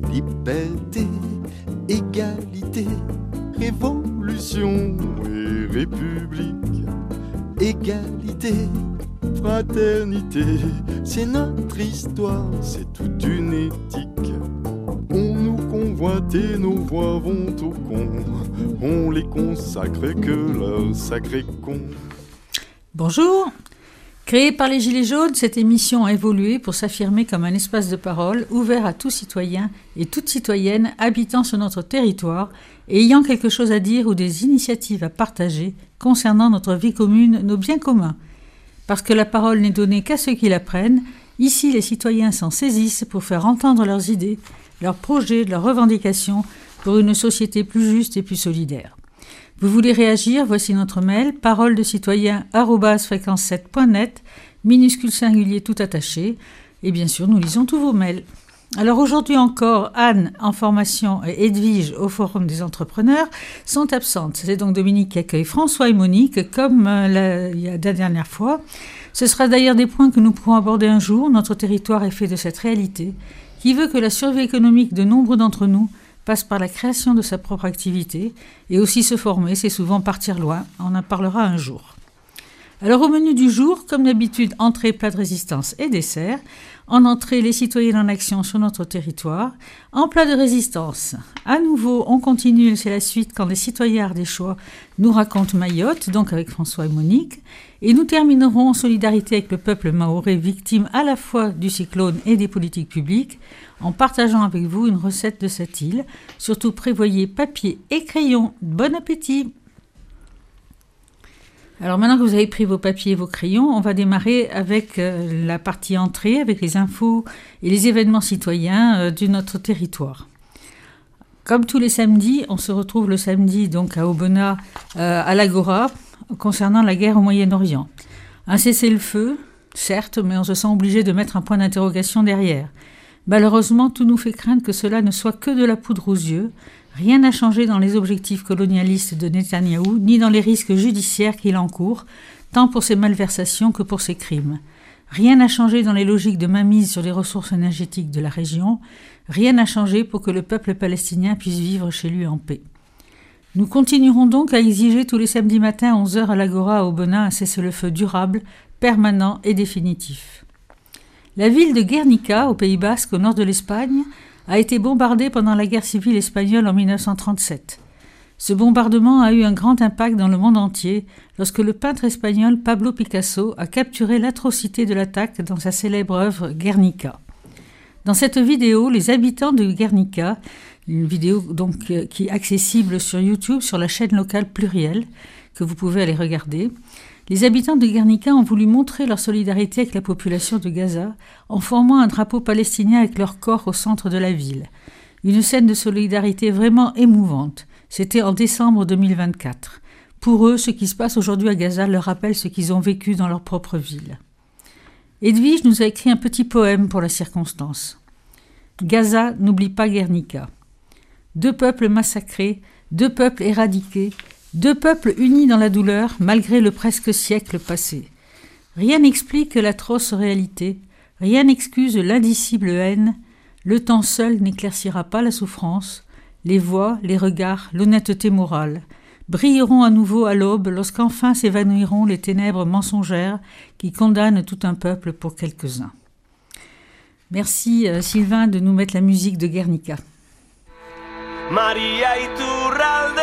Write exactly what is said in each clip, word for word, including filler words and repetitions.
Liberté, égalité, révolution et république. Égalité, fraternité, c'est notre histoire, c'est toute une éthique. On nous convoite et nos voix vont au con, on les consacre que leur sacré con. Bonjour. Créée par les Gilets jaunes, cette émission a évolué pour s'affirmer comme un espace de parole ouvert à tout citoyen et toute citoyenne habitant sur notre territoire et ayant quelque chose à dire ou des initiatives à partager concernant notre vie commune, nos biens communs. Parce que la parole n'est donnée qu'à ceux qui la prennent, ici les citoyens s'en saisissent pour faire entendre leurs idées, leurs projets, leurs revendications pour une société plus juste et plus solidaire. Vous voulez réagir? Voici notre mail, parole de citoyen arobase fréquence sept point net, minuscule singulier tout attaché. Et bien sûr, nous lisons tous vos mails. Alors aujourd'hui encore, Anne en formation et Edwige au Forum des entrepreneurs sont absentes. C'est donc Dominique qui accueille François et Monique comme la, il y a la dernière fois. Ce sera d'ailleurs des points que nous pourrons aborder un jour. Notre territoire est fait de cette réalité qui veut que la survie économique de nombreux d'entre nous passe par la création de sa propre activité et aussi se former, c'est souvent partir loin. On en parlera un jour. Alors au menu du jour, comme d'habitude, entrée, plat de résistance et dessert. En entrée, les citoyens en action sur notre territoire. En plat de résistance, à nouveau, on continue, c'est la suite quand les citoyens ardéchois nous racontent Mayotte, donc avec François et Monique. Et nous terminerons en solidarité avec le peuple mahorais, victime à la fois du cyclone et des politiques publiques, en partageant avec vous une recette de cette île. Surtout prévoyez papier et crayon. Bon appétit! Alors maintenant que vous avez pris vos papiers et vos crayons, on va démarrer avec euh, la partie entrée, avec les infos et les événements citoyens euh, de notre territoire. Comme tous les samedis, on se retrouve le samedi donc à Aubenas, euh, à l'Agora, concernant la guerre au Moyen-Orient. Un cessez-le-feu, certes, mais on se sent obligé de mettre un point d'interrogation derrière. Malheureusement, tout nous fait craindre que cela ne soit que de la poudre aux yeux. Rien n'a changé dans les objectifs colonialistes de Netanyahou, ni dans les risques judiciaires qu'il encourt, tant pour ses malversations que pour ses crimes. Rien n'a changé dans les logiques de mainmise sur les ressources énergétiques de la région. Rien n'a changé pour que le peuple palestinien puisse vivre chez lui en paix. Nous continuerons donc à exiger tous les samedis matins à onze heures à l'Agora à Aubenas un cessez-le-feu durable, permanent et définitif. La ville de Guernica, au Pays Basque, au nord de l'Espagne, a été bombardée pendant la guerre civile espagnole en dix-neuf cent trente-sept. Ce bombardement a eu un grand impact dans le monde entier lorsque le peintre espagnol Pablo Picasso a capturé l'atrocité de l'attaque dans sa célèbre œuvre Guernica. Dans cette vidéo, les habitants de Guernica, une vidéo donc qui est accessible sur YouTube sur la chaîne locale Pluriel, que vous pouvez aller regarder, les habitants de Guernica ont voulu montrer leur solidarité avec la population de Gaza en formant un drapeau palestinien avec leur corps au centre de la ville. Une scène de solidarité vraiment émouvante. C'était en décembre deux mille vingt-quatre. Pour eux, ce qui se passe aujourd'hui à Gaza leur rappelle ce qu'ils ont vécu dans leur propre ville. Edwige nous a écrit un petit poème pour la circonstance. Gaza n'oublie pas Guernica. Deux peuples massacrés, deux peuples éradiqués, deux peuples unis dans la douleur malgré le presque siècle passé. Rien n'explique l'atroce réalité, rien n'excuse l'indicible haine, le temps seul n'éclaircira pas la souffrance, les voix, les regards, l'honnêteté morale brilleront à nouveau à l'aube lorsqu'enfin s'évanouiront les ténèbres mensongères qui condamnent tout un peuple pour quelques-uns. Merci euh, Sylvain de nous mettre la musique de Guernica. Maria Iturralde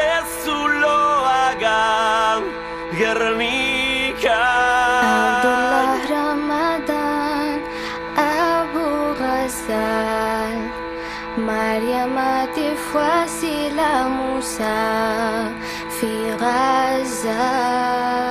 Zuloaga Guernica Abdullah Ramadan Abu Ghazal Mariam Tifwasila Moussa Fi Gaza.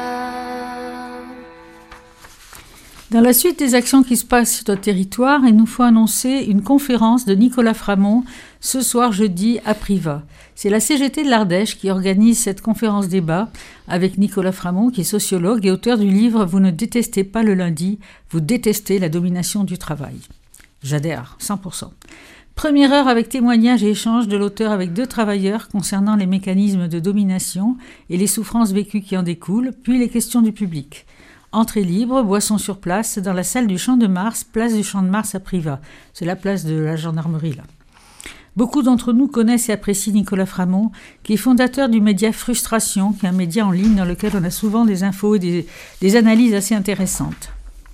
Dans la suite des actions qui se passent sur notre territoire, il nous faut annoncer une conférence de Nicolas Framont ce soir jeudi à Privas. C'est la C G T de l'Ardèche qui organise cette conférence débat avec Nicolas Framont, qui est sociologue et auteur du livre « Vous ne détestez pas le lundi, vous détestez la domination du travail ». J'adhère, cent pour cent. Première heure avec témoignages et échanges de l'auteur avec deux travailleurs concernant les mécanismes de domination et les souffrances vécues qui en découlent, puis les questions du public. Entrée libre, boisson sur place, dans la salle du Champ de Mars, place du Champ de Mars à Privas. C'est la place de la gendarmerie, là. Beaucoup d'entre nous connaissent et apprécient Nicolas Framont, qui est fondateur du média Frustration, qui est un média en ligne dans lequel on a souvent des infos et des, des analyses assez intéressantes.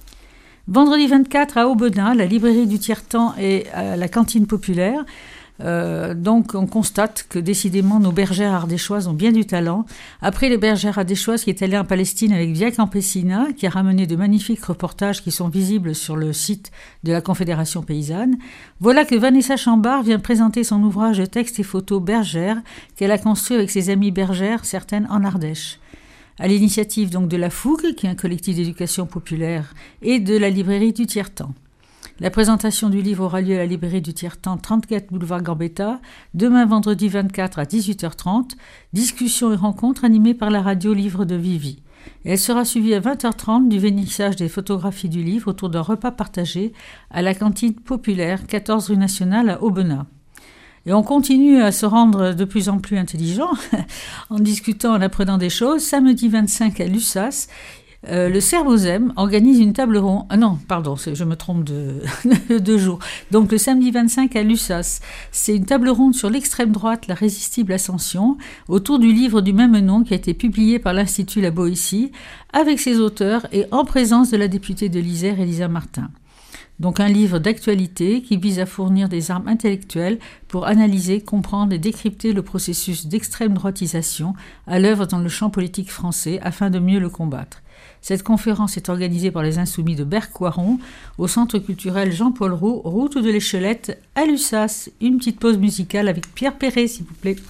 Vendredi vingt-quatre à Aubenas, la librairie du Tiers-Temps et à la cantine populaire. Euh, donc on constate que décidément nos bergères ardéchoises ont bien du talent. Après les bergères ardéchoises qui est allée en Palestine avec Via Campesina, qui a ramené de magnifiques reportages qui sont visibles sur le site de la Confédération paysanne, voilà que Vanessa Chambard vient présenter son ouvrage de textes et photos bergères qu'elle a construit avec ses amies bergères, certaines en Ardèche. À l'initiative donc de La Fougue, qui est un collectif d'éducation populaire, et de la librairie du Tiers-Temps. La présentation du livre aura lieu à la librairie du Tiers-Temps, trente-quatre boulevard Gambetta, demain vendredi vingt-quatre à dix-huit heures trente. Discussion et rencontre animée par la radio Livre de Vivi. Et elle sera suivie à vingt heures trente du vernissage des photographies du livre autour d'un repas partagé à la cantine populaire, quatorze rue Nationale à Aubenas. Et on continue à se rendre de plus en plus intelligent en discutant, en apprenant des choses. Samedi vingt-cinq à Lussas, Euh, le Sermosem organise une table ronde. Ah non, pardon, je me trompe de deux jours. Donc le samedi vingt-cinq à Lussas, c'est une table ronde sur l'extrême droite, la résistible ascension, autour du livre du même nom qui a été publié par l'Institut La Boétie, avec ses auteurs et en présence de la députée de l'Isère, Elisa Martin. Donc un livre d'actualité qui vise à fournir des armes intellectuelles pour analyser, comprendre et décrypter le processus d'extrême droitisation à l'œuvre dans le champ politique français afin de mieux le combattre. Cette conférence est organisée par les Insoumis de Berck-Coiron au Centre culturel Jean-Paul Roux, route de l'Échelette à Lussas. Une petite pause musicale avec Pierre Perret, s'il vous plaît.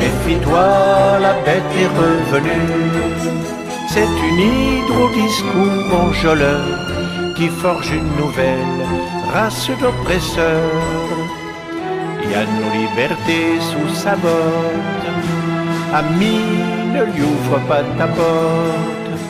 Méfie-toi, la bête est revenue. C'est une hydre au discours enjôleur qui forge une nouvelle race d'oppresseurs. Il y a nos libertés sous sa botte. Ami, ne lui ouvre pas ta porte.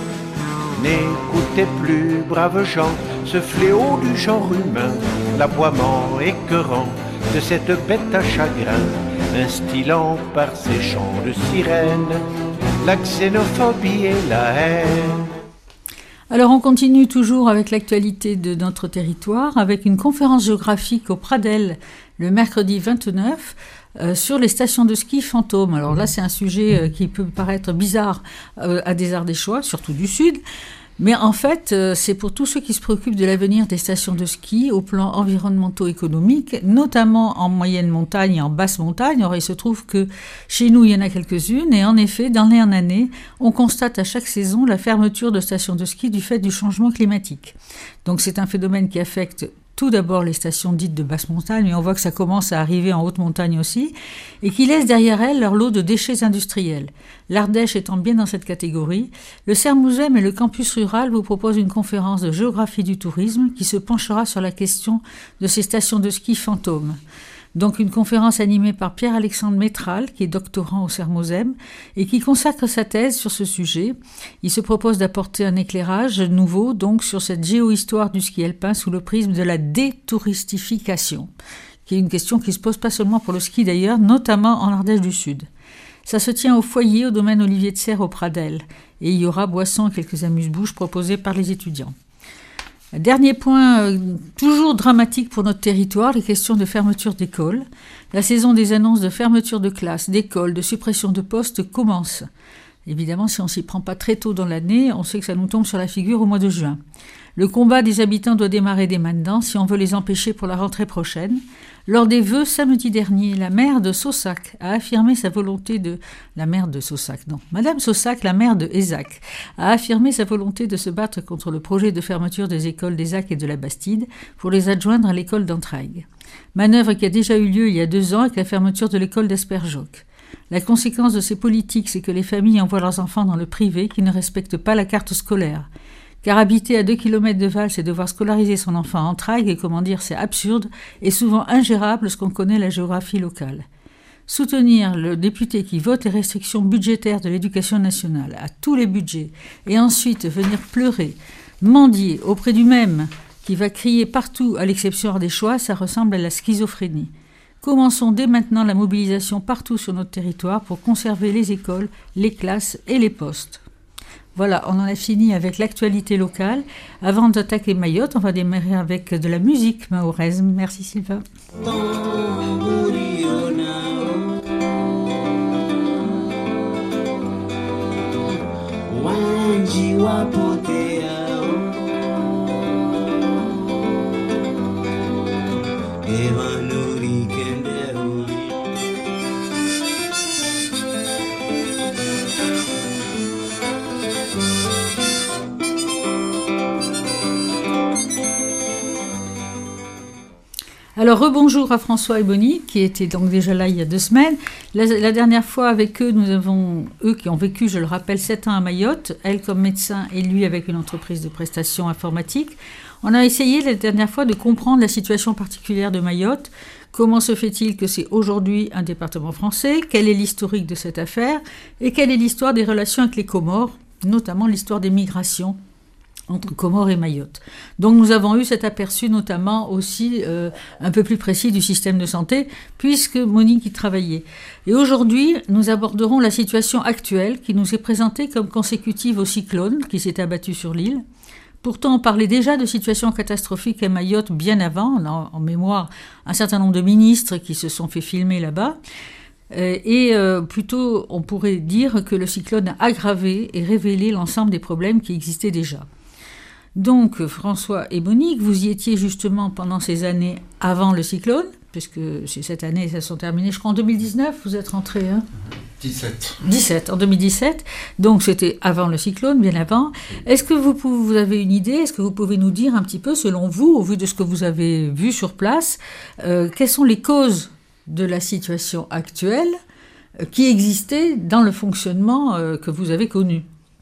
N'écoutez plus, braves gens, ce fléau du genre humain, l'aboiement écœurant de cette bête à chagrin, instillant par ses chants de sirène la xénophobie et la haine. Alors on continue toujours avec l'actualité de notre territoire, avec une conférence géographique au Pradel le mercredi vingt-neuf euh, sur les stations de ski fantômes. Alors là c'est un sujet euh, qui peut paraître bizarre euh, à des Ardéchois, surtout du Sud, mais en fait euh, c'est pour tous ceux qui se préoccupent de l'avenir des stations de ski au plan environnementaux-économique, notamment en moyenne montagne et en basse montagne. Alors il se trouve que chez nous il y en a quelques-unes et en effet d'année en année on constate à chaque saison la fermeture de stations de ski du fait du changement climatique. Donc c'est un phénomène qui affecte tout d'abord les stations dites de basse montagne, mais on voit que ça commence à arriver en haute montagne aussi, et qui laissent derrière elles leur lot de déchets industriels. L'Ardèche étant bien dans cette catégorie, le Sermouzem et le campus rural vous proposent une conférence de géographie du tourisme qui se penchera sur la question de ces stations de ski fantômes. Donc une conférence animée par Pierre-Alexandre Métral, qui est doctorant au Sermouzem, et qui consacre sa thèse sur ce sujet. Il se propose d'apporter un éclairage nouveau donc sur cette géohistoire du ski alpin sous le prisme de la détouristification, qui est une question qui se pose pas seulement pour le ski d'ailleurs, notamment en Ardèche du Sud. Ça se tient au foyer au domaine Olivier de Serre au Pradel, et il y aura boissons et quelques amuse-bouches proposés par les étudiants. Dernier point, euh, toujours dramatique pour notre territoire, les questions de fermeture d'écoles. La saison des annonces de fermeture de classes, d'écoles, de suppression de postes commence. Évidemment, si on ne s'y prend pas très tôt dans l'année, on sait que ça nous tombe sur la figure au mois de juin. Le combat des habitants doit démarrer dès maintenant si on veut les empêcher pour la rentrée prochaine. Lors des vœux samedi dernier, la maire de Saussac a affirmé sa volonté de... La maire de Saussac, non. Madame Saussac, la maire de Aizac, a affirmé sa volonté de se battre contre le projet de fermeture des écoles d'Aizac et de la Bastide pour les adjoindre à l'école d'Entraigues. Manœuvre qui a déjà eu lieu il y a deux ans avec la fermeture de l'école d'Asperjoc. La conséquence de ces politiques, c'est que les familles envoient leurs enfants dans le privé qui ne respectent pas la carte scolaire. Car habiter à deux kilomètres de Vals et devoir scolariser son enfant à Entraigues, et comment dire, c'est absurde et souvent ingérable lorsqu'on connaît la géographie locale. Soutenir le député qui vote les restrictions budgétaires de l'éducation nationale à tous les budgets et ensuite venir pleurer, mendier auprès du même qui va crier partout à l'exception ardéchoise, ça ressemble à la schizophrénie. Commençons dès maintenant la mobilisation partout sur notre territoire pour conserver les écoles, les classes et les postes. Voilà, on en a fini avec l'actualité locale. Avant d'attaquer Mayotte, on va démarrer avec de la musique mahoraise. Merci Sylvain. Tambourine. uri kende uri. Alors, rebonjour à François et Bonnie, qui étaient donc déjà là il y a deux semaines. La, la dernière fois, avec eux, nous avons, eux qui ont vécu, je le rappelle, sept ans à Mayotte, elle comme médecin et lui avec une entreprise de prestations informatiques. On a essayé la dernière fois de comprendre la situation particulière de Mayotte. Comment se fait-il que c'est aujourd'hui un département français? Quel est l'historique de cette affaire? Et quelle est l'histoire des relations avec les Comores, notamment l'histoire des migrations entre Comores et Mayotte. Donc nous avons eu cet aperçu notamment aussi euh, un peu plus précis du système de santé, puisque Monique y travaillait. Et aujourd'hui, nous aborderons la situation actuelle qui nous est présentée comme consécutive au cyclone qui s'est abattu sur l'île. Pourtant, on parlait déjà de situations catastrophiques à Mayotte bien avant. On a en mémoire un certain nombre de ministres qui se sont fait filmer là-bas. Et euh, plutôt, on pourrait dire que le cyclone a aggravé et révélé l'ensemble des problèmes qui existaient déjà. Donc, François et Monique, vous y étiez justement pendant ces années avant le cyclone, puisque c'est cette année, ça sont terminées, je crois en deux mille dix-neuf, vous êtes rentrés, hein dix-sept. dix-sept, en deux mille dix-sept. Donc, c'était avant le cyclone, bien avant. Est-ce que vous, pouvez, vous avez une idée? Est-ce que vous pouvez nous dire un petit peu, selon vous, au vu de ce que vous avez vu sur place, euh, quelles sont les causes de la situation actuelle euh, qui existait dans le fonctionnement euh, que vous avez connu?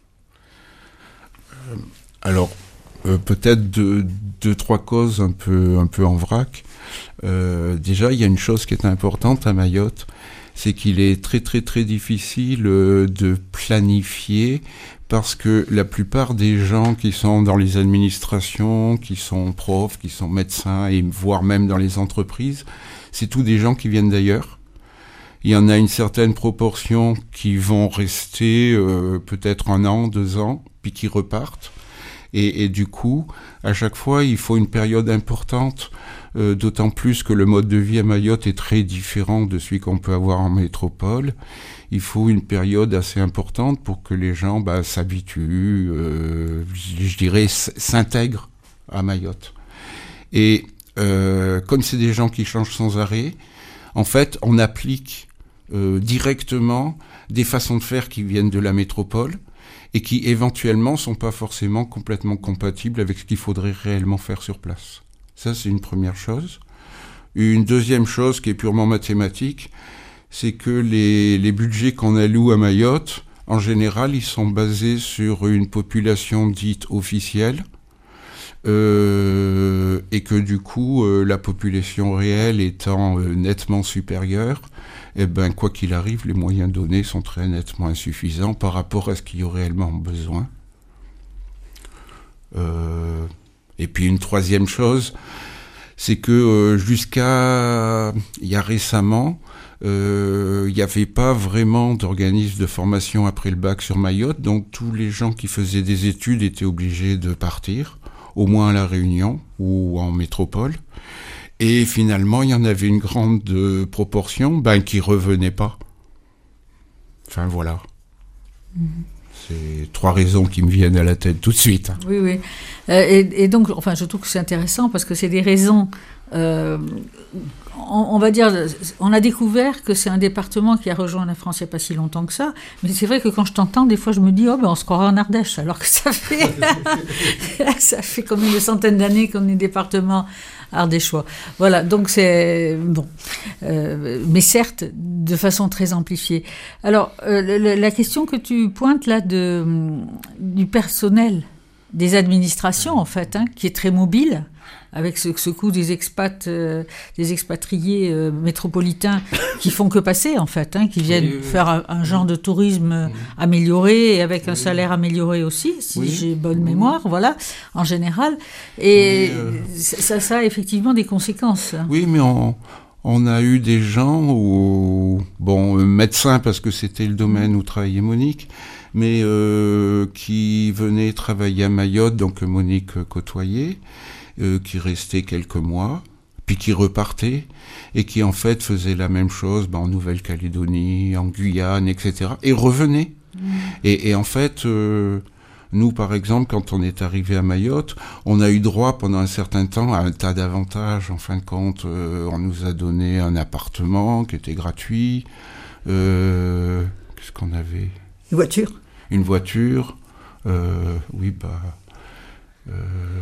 euh, Alors, Euh, peut-être deux, deux, trois causes un peu, un peu en vrac. Euh, déjà, il y a une chose qui est importante à Mayotte, c'est qu'il est très, très, très difficile euh, de planifier parce que la plupart des gens qui sont dans les administrations, qui sont profs, qui sont médecins et voire même dans les entreprises, c'est tous des gens qui viennent d'ailleurs. Il y en a une certaine proportion qui vont rester euh, peut-être un an, deux ans, puis qui repartent. Et, et du coup, à chaque fois, il faut une période importante, euh, d'autant plus que le mode de vie à Mayotte est très différent de celui qu'on peut avoir en métropole. Il faut une période assez importante pour que les gens bah, s'habituent, euh, je dirais, s'intègrent à Mayotte. Et euh, comme c'est des gens qui changent sans arrêt, en fait, on applique euh, directement des façons de faire qui viennent de la métropole, et qui éventuellement sont pas forcément complètement compatibles avec ce qu'il faudrait réellement faire sur place. Ça, c'est une première chose. Une deuxième chose qui est purement mathématique, c'est que les, les budgets qu'on alloue à Mayotte, en général, ils sont basés sur une population dite officielle, euh, et que du coup, euh, la population réelle étant euh, nettement supérieure, eh ben, quoi qu'il arrive, les moyens donnés sont très nettement insuffisants par rapport à ce qu'il y aurait réellement besoin. Euh, et puis une troisième chose, c'est que euh, jusqu'à il y a récemment, euh, il n'y avait pas vraiment d'organisme de formation après le bac sur Mayotte, donc tous les gens qui faisaient des études étaient obligés de partir, au moins à La Réunion ou en métropole. Et finalement, il y en avait une grande euh, proportion ben, qui ne revenait pas. Enfin, voilà. Mmh. C'est trois raisons qui me viennent à la tête tout de suite. Hein. Oui, oui. Euh, et, et donc, enfin, je trouve que c'est intéressant parce que c'est des raisons... Euh, on, on va dire, on a découvert que c'est un département qui a rejoint la France il n'y a pas si longtemps que ça, mais c'est vrai que quand je t'entends, des fois je me dis, oh ben on se croirait en Ardèche, alors que ça fait, ça fait comme une centaine d'années qu'on est département ardéchois. Voilà, donc c'est bon, euh, mais certes de façon très amplifiée. Alors euh, la, la question que tu pointes là de, du personnel des administrations en fait, hein, qui est très mobile, avec ce, ce coup des expats, euh, des expatriés euh, métropolitains qui font que passer en fait, hein, qui viennent oui, oui, faire un, un genre de tourisme oui. amélioré et avec oui. un salaire amélioré aussi, si oui. j'ai bonne oui. mémoire, voilà, en général. Et mais, euh... ça, ça a effectivement des conséquences. Oui, mais on, on a eu des gens, où, bon, médecins parce que c'était le domaine où travaillait Monique, mais euh, qui venaient travailler à Mayotte, donc Monique côtoyait, Euh, qui restait quelques mois, puis qui repartait, et qui en fait faisait la même chose ben, en Nouvelle-Calédonie, en Guyane, et cetera, et revenait. Mmh. Et, et en fait, euh, Nous, par exemple, quand on est arrivé à Mayotte, on a eu droit pendant un certain temps à un tas d'avantages. En fin de compte, euh, on nous a donné un appartement qui était gratuit. Euh, qu'est-ce qu'on avait ? Une voiture. Une voiture. Euh, oui, bah... Euh,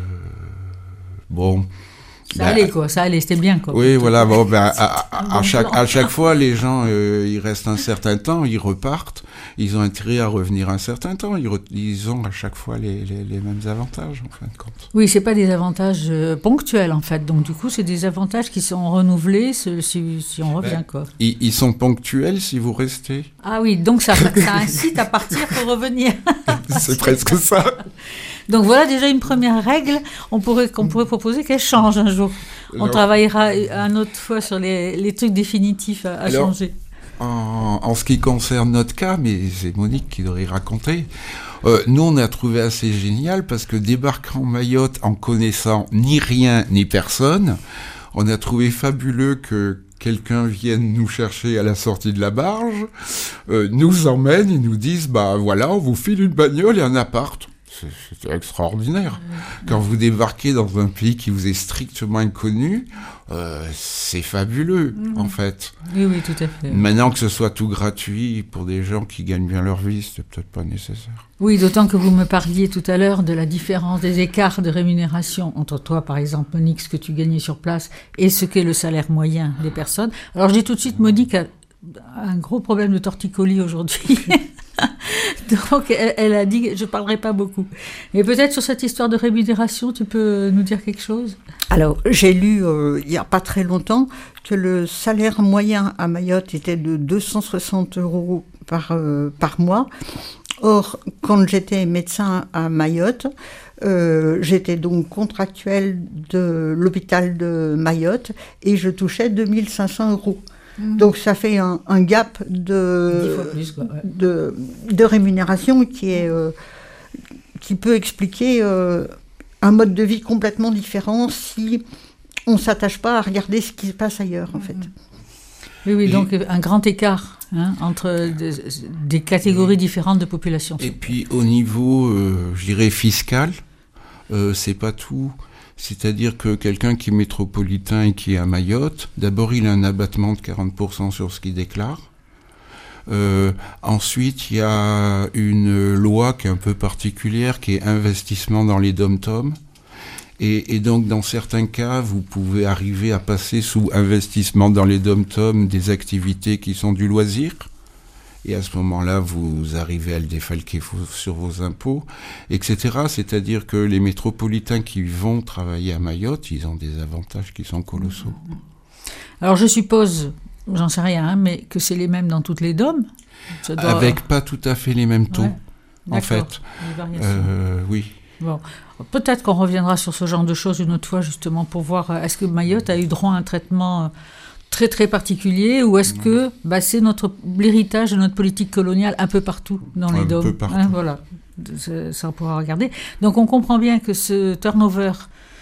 bon... Ça bah, allait, quoi, ça allait, c'était bien, quoi. Oui, voilà, bon, ben, à, à, à, chaque, à chaque fois, les gens, euh, ils restent un certain temps, ils repartent, ils ont intérêt à revenir un certain temps, ils, re, ils ont à chaque fois les, les, les mêmes avantages, en fin de compte. Oui, c'est pas des avantages euh, ponctuels, en fait, donc du coup, c'est des avantages qui sont renouvelés si, si, si on revient, ben, quoi. Ils, ils sont ponctuels si vous restez. Ah oui, donc ça, ça incite à partir pour revenir. C'est presque ça. Donc voilà déjà une première règle on pourrait, qu'on pourrait proposer qu'elle change un jour. On Alors, travaillera une autre fois sur les, les trucs définitifs à, à alors, changer. En, en ce qui concerne notre cas, mais c'est Monique qui devrait raconter, euh, nous on a trouvé assez génial parce que débarquant Mayotte en connaissant ni rien ni personne, on a trouvé fabuleux que quelqu'un vienne nous chercher à la sortie de la barge, euh, nous emmène et nous dise bah voilà, on vous file une bagnole et un appart. C'est extraordinaire. Quand vous débarquez dans un pays qui vous est strictement inconnu, euh, c'est fabuleux, mmh. en fait. Oui, oui, tout à fait. Maintenant que ce soit tout gratuit pour des gens qui gagnent bien leur vie, c'est peut-être pas nécessaire. Oui, d'autant que vous me parliez tout à l'heure de la différence des écarts de rémunération entre toi, par exemple, Monique, ce que tu gagnais sur place, et ce qu'est le salaire moyen des personnes. Alors, je dis tout de suite, Monique a un gros problème de torticolis aujourd'hui. Donc, elle, elle a dit, je ne parlerai pas beaucoup. Mais peut-être sur cette histoire de rémunération, tu peux nous dire quelque chose ? Alors, j'ai lu, euh, il n'y a pas très longtemps, que le salaire moyen à Mayotte était de deux cent soixante euros par, euh, par mois. Or, quand j'étais médecin à Mayotte, euh, j'étais donc contractuelle de l'hôpital de Mayotte et je touchais deux mille cinq cents euros. Donc ça fait un, un gap de, plus, quoi, ouais. de, de rémunération qui, est, euh, qui peut expliquer euh, un mode de vie complètement différent si on ne s'attache pas à regarder ce qui se passe ailleurs, en fait. Oui, oui, donc un grand écart hein, entre des, des catégories différentes de population. Et puis au niveau, euh, je dirais, fiscal, euh, c'est pas tout... C'est-à-dire que quelqu'un qui est métropolitain et qui est à Mayotte, d'abord il a un abattement de quarante pour cent sur ce qu'il déclare. Euh, ensuite, il y a une loi qui est un peu particulière, qui est investissement dans les dom-toms. Et, et donc, dans certains cas, vous pouvez arriver à passer sous investissement dans les dom-toms des activités qui sont du loisir. Et à ce moment-là, vous arrivez à le défalquer sur vos impôts, et cetera. C'est-à-dire que les métropolitains qui vont travailler à Mayotte, ils ont des avantages qui sont colossaux. Alors je suppose, j'en sais rien, hein, mais que c'est les mêmes dans toutes les D O M doit... Avec pas tout à fait les mêmes taux, ouais, en fait. Euh, oui. Bon, peut-être qu'on reviendra sur ce genre de choses une autre fois, justement, pour voir est-ce que Mayotte a eu droit à un traitement très très particulier, ou est-ce que bah, c'est notre, l'héritage de notre politique coloniale un peu partout dans les D O M. Un peu partout. Hein, voilà, ça on pourra regarder. Donc on comprend bien que ce turnover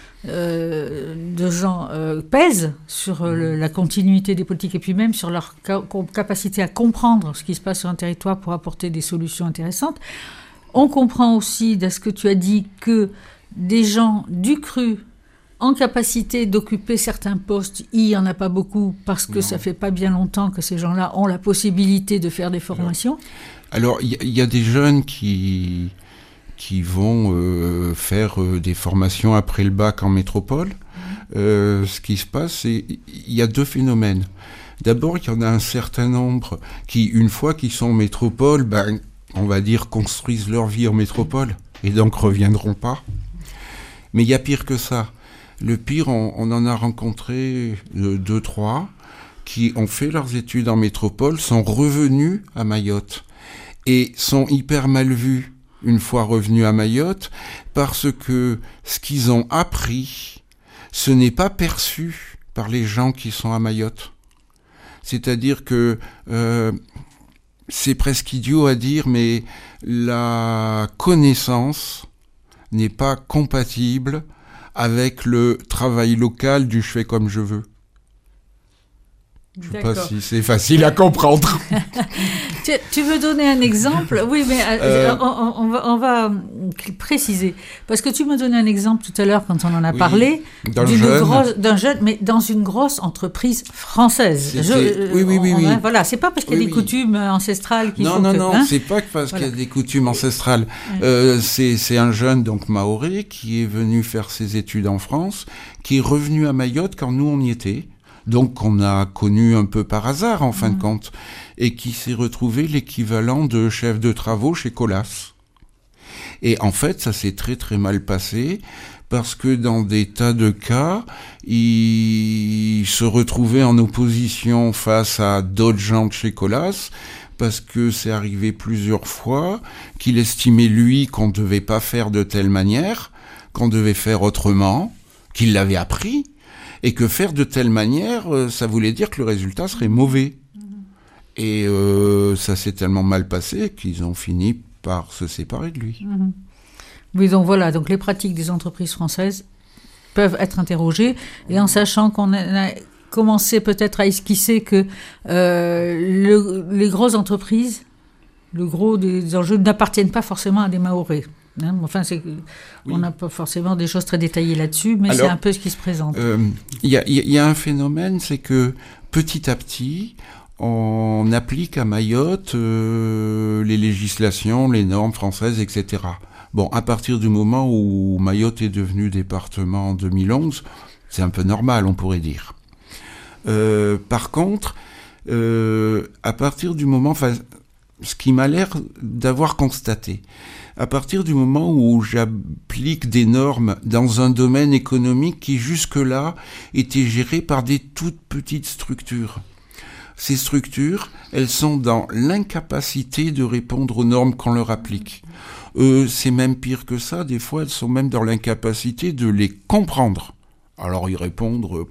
euh, de gens euh, pèse sur euh, le, la continuité des politiques et puis même sur leur ca- capacité à comprendre ce qui se passe sur un territoire pour apporter des solutions intéressantes. On comprend aussi, de ce que tu as dit, que des gens du cru en capacité d'occuper certains postes, il n'y en a pas beaucoup parce que non. Ça ne fait pas bien longtemps que ces gens-là ont la possibilité de faire des formations. Alors, il y, y a des jeunes qui, qui vont euh, faire euh, des formations après le bac en métropole. Mmh. Euh, ce qui se passe, c'est il y a deux phénomènes. D'abord, il y en a un certain nombre qui, une fois qu'ils sont en métropole, ben, on va dire, construisent leur vie en métropole et donc reviendront pas. Mais il y a pire que ça. Le pire, on, on en a rencontré euh, deux, trois, qui ont fait leurs études en métropole, sont revenus à Mayotte et sont hyper mal vus une fois revenus à Mayotte parce que ce qu'ils ont appris, ce n'est pas perçu par les gens qui sont à Mayotte. C'est-à-dire que euh, c'est presque idiot à dire, mais la connaissance n'est pas compatible avec le travail local du je fais comme je veux. Je ne sais pas si c'est facile à comprendre. tu, tu veux donner un exemple? Oui, mais euh, on, on, va, on va préciser. Parce que tu me donnais un exemple tout à l'heure quand on en a oui, parlé d'un d'une jeune. Grosse, d'un jeune, mais dans une grosse entreprise française. Je, oui, oui, oui. On, oui. Voilà, c'est pas parce qu'il y a oui, des oui. coutumes ancestrales qu'il non, faut non, que... Non, hein? non, c'est pas parce voilà. qu'il y a des coutumes ancestrales. Ouais. Euh, c'est, c'est un jeune, donc maoré, qui est venu faire ses études en France, qui est revenu à Mayotte quand nous on y était. Donc qu'on a connu un peu par hasard en fin mmh. de compte, et qui s'est retrouvé l'équivalent de chef de travaux chez Colas. Et en fait, ça s'est très très mal passé, parce que dans des tas de cas, il se retrouvait en opposition face à d'autres gens de chez Colas, parce que c'est arrivé plusieurs fois qu'il estimait lui qu'on ne devait pas faire de telle manière, qu'on devait faire autrement, qu'il l'avait appris, et que faire de telle manière, euh, ça voulait dire que le résultat serait mauvais. Mmh. Et euh, ça s'est tellement mal passé qu'ils ont fini par se séparer de lui. Mmh. Oui, donc voilà, donc les pratiques des entreprises françaises peuvent être interrogées, et en sachant qu'on a commencé peut-être à esquisser que euh, le, les grosses entreprises, le gros des enjeux n'appartiennent pas forcément à des Mahorais. Hein, enfin, c'est, oui. On n'a pas forcément des choses très détaillées là-dessus, mais Alors, c'est un peu ce qui se présente. Il euh, y, y, y a un phénomène, c'est que petit à petit, on applique à Mayotte euh, les législations, les normes françaises, et cetera. Bon, à partir du moment où Mayotte est devenu département en deux mille onze, c'est un peu normal, on pourrait dire. Euh, par contre, euh, à partir du moment... Ce qui m'a l'air d'avoir constaté, à partir du moment où j'applique des normes dans un domaine économique qui jusque-là était géré par des toutes petites structures. Ces structures, elles sont dans l'incapacité de répondre aux normes qu'on leur applique. Euh, c'est même pire que ça, des fois elles sont même dans l'incapacité de les comprendre. Alors y répondre...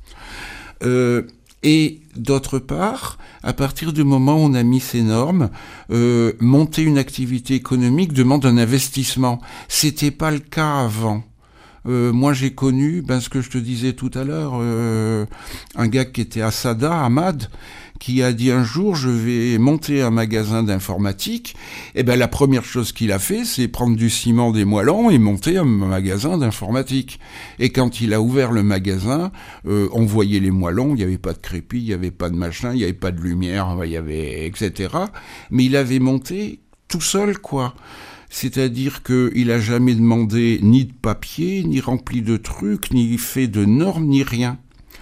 Euh, Et d'autre part, à partir du moment où on a mis ces normes, euh, monter une activité économique demande un investissement. C'était pas le cas avant. Euh, moi, j'ai connu, ben, ce que je te disais tout à l'heure, euh, un gars qui était à Sada, Ahmad, qui a dit un jour, je vais monter un magasin d'informatique. Et ben, la première chose qu'il a fait, c'est prendre du ciment, des moellons et monter un magasin d'informatique. Et quand il a ouvert le magasin, euh, on voyait les moellons, il n'y avait pas de crépi, il n'y avait pas de machin, il n'y avait pas de lumière, il y avait, et cetera. Mais il avait monté tout seul, quoi. C'est-à-dire qu'il a jamais demandé ni de papier, ni rempli de trucs, ni fait de normes, ni rien.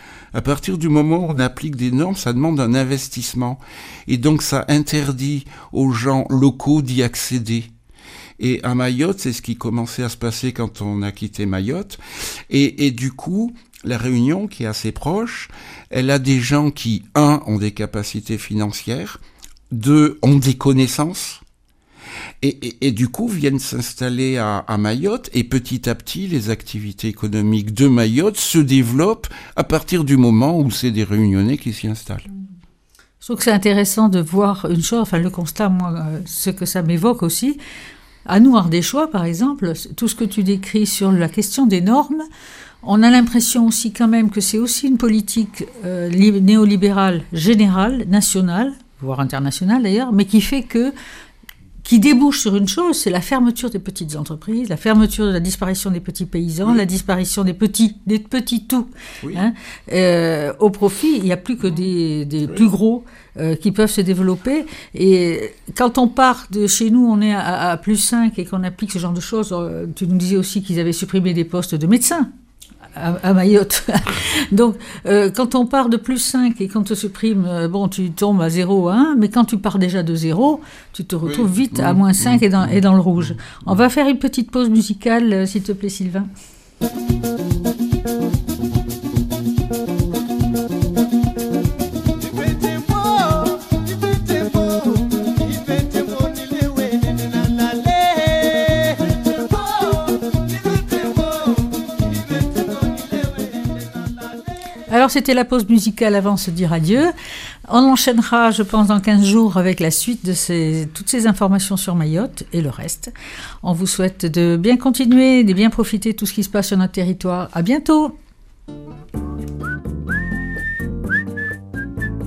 À partir du moment où on applique des normes, ça demande un investissement. Et donc ça interdit aux gens locaux d'y accéder. Et à Mayotte, c'est ce qui commençait à se passer quand on a quitté Mayotte. Et, et du coup, la Réunion, qui est assez proche, elle a des gens qui, un, ont des capacités financières, deux, ont des connaissances, Et, et, et du coup viennent s'installer à, à Mayotte, et petit à petit les activités économiques de Mayotte se développent à partir du moment où c'est des Réunionnais qui s'y installent. Je trouve que c'est intéressant de voir une chose, enfin le constat, moi, ce que ça m'évoque aussi. À nous, Ardéchois, par exemple, tout ce que tu décris sur la question des normes, on a l'impression aussi quand même que c'est aussi une politique euh, néolibérale générale, nationale, voire internationale d'ailleurs, mais qui fait que qui débouche sur une chose, c'est la fermeture des petites entreprises, la fermeture de la disparition des petits paysans, oui. la disparition des petits, des petits tout. Oui. Hein, euh, au profit, il n'y a plus que des, des oui. plus gros euh, qui peuvent se développer. Et quand on part de chez nous, on est à, à plus cinq et qu'on applique ce genre de choses, euh, tu nous disais aussi qu'ils avaient supprimé des postes de médecins. À, à Mayotte. Donc, euh, quand on part de plus cinq et qu'on te supprime, euh, bon, tu tombes à zéro à un, mais quand tu pars déjà de zéro, tu te retrouves oui. vite à moins cinq et dans, et dans le rouge. On va faire une petite pause musicale, euh, s'il te plaît, Sylvain. Alors, c'était la pause musicale avant de se dire adieu. On enchaînera, je pense, dans quinze jours avec la suite de ces, toutes ces informations sur Mayotte et le reste. On vous souhaite de bien continuer, de bien profiter de tout ce qui se passe sur notre territoire. À bientôt!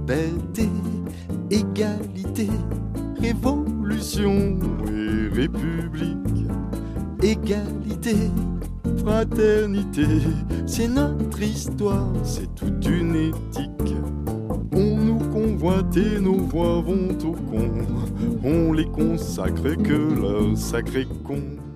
liberté, égalité, révolution et république. Égalité, fraternité, c'est notre histoire, c'est toute une éthique. On nous convoite et nos voix vont au con, on les consacre que leur sacré con.